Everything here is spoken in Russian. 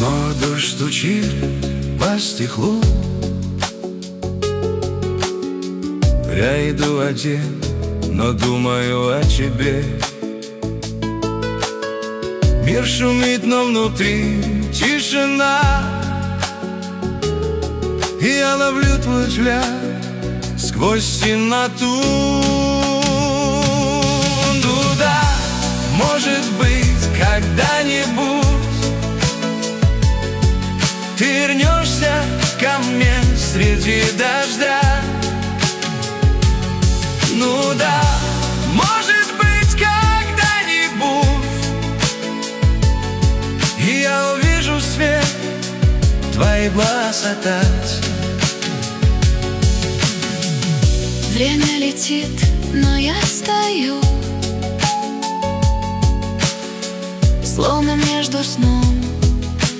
Но дождь стучит по стеклу. Я иду один, но думаю о тебе. Мир шумит, но внутри тишина. И я ловлю твой взгляд сквозь темноту. Ну да, может быть, когда-нибудь ты вернешься ко мне среди дождя. Ну да, может быть, когда-нибудь и я увижу свет твоих глаз опять. Время летит, но я стою, словно между сном